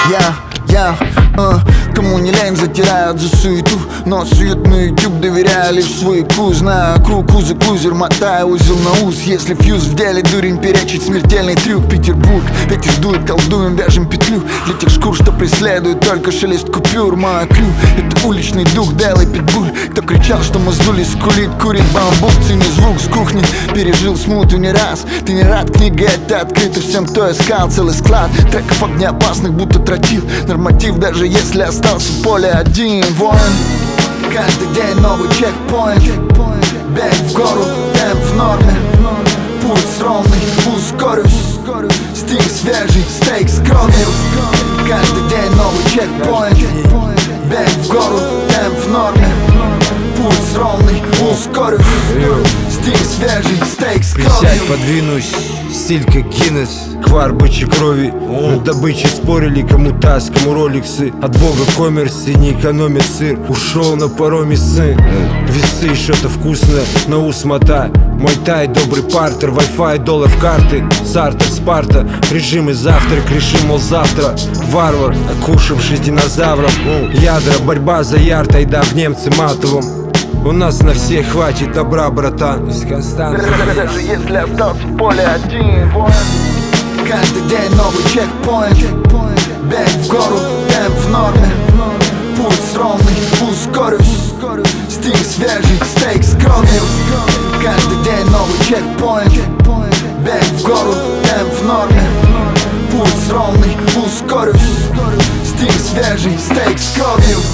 Кому не лень, затирают за суету, но сует на YouTube, доверяя лишь свояку. Знаю круг, узы, кузер, мотая узел на ус. Если фьюз в деле, дурень перечить смертельный трюк. Петербург, ветер дует, колдуем, вяжем петлю для тех шкур, что преследуют только шелест купюр. Мой крю — это уличный дух, Дэл и Питбуль. Кто кричал, что мозули скулит, курит бамбук. Цени звук с кухни, пережил смуту не раз. Ты не рад, книга это открыта всем, кто искал целый склад треков огнеопасных, будто тротил. Норматив, даже если остался в поле один. Воин, каждый день новый чекпоинт. Бег в гору, темп в норме. Пульс ровный, ускорюсь. Стиль свежий, стейк с кровью. Каждый день новый чекпоинт. Бег в гору, темп в норме. Пульс ровный, ускорюсь. Стиль свежий, стейк с кровью. Присядь, подвинусь, стиль как Гиннес. Квар бычьей крови. На добыче спорили, кому таз, кому роликсы. От бога коммерции не экономит сыр. Ушел на пароме сын. Весы, что-то вкусное, на ус мотай. Мой тай, добрый партер, Wi-Fi, доллар в карты. Сартер, Спарта, режимы завтрак. Решим, мол, завтра варвар, окушавшись динозавром. Ядра, борьба за ярд, айда в немцы матовом. У нас на всех хватит добра, братан. Даже если остался в поле один. Каждый день новый чекпоинт. Бег в гору, темп в норме. Пульс ровный, ускорюсь. Стиль свежий, стейк с кровью. Каждый день новый чекпоинт. Бег в гору, темп в норме. Пульс ровный, ускорюсь. Стиль свежий, стейк с кровью.